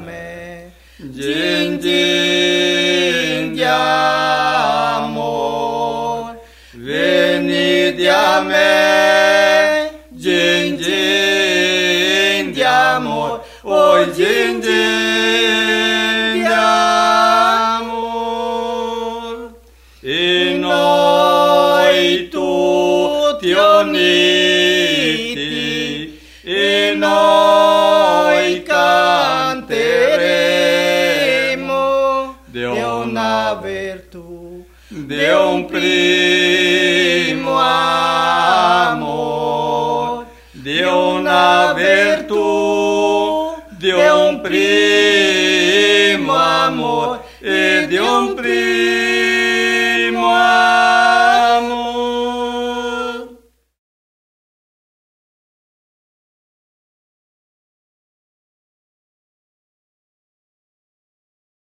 me, gin di amor, venite a me, gin di amor, oh gin di amor, e noi tutti uniti, e noi canteremo di una virtù, di un primo amor, di una virtù, di un primo amor e di un primo